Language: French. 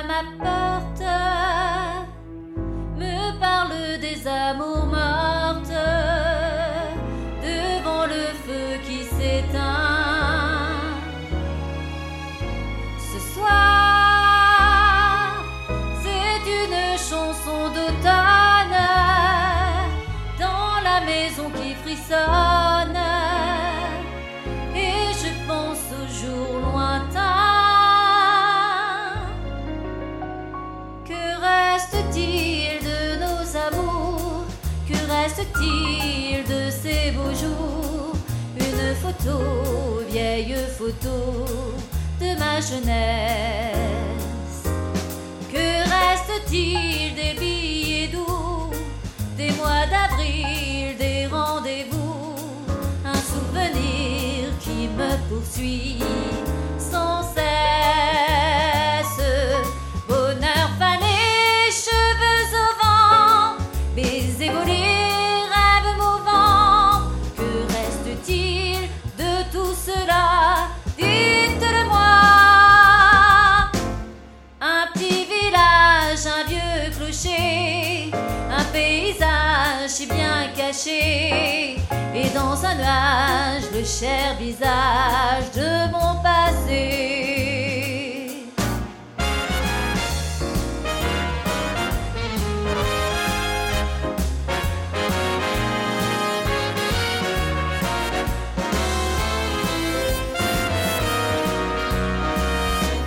à ma porte me parle des amours mortes devant le feu qui s'éteint. Ce soir, c'est une chanson d'automne dans la maison qui frissonne, et je pense aux jours lointains. Que reste-t-il de nos amours? Que reste-t-il de ces beaux jours? Une photo, vieille photo de ma jeunesse. Que reste-t-il des billets doux, des mois d'avril, des rendez-vous? Un souvenir qui me poursuit sans cesse. Bonheur fané, cheveux au vent, baisers volés, rêves mouvants. Que reste-t-il de tout cela? Dites-le-moi. Un petit village, un vieux clocher, un paysage si bien caché, et dans un nuage le cher visage de mon passé.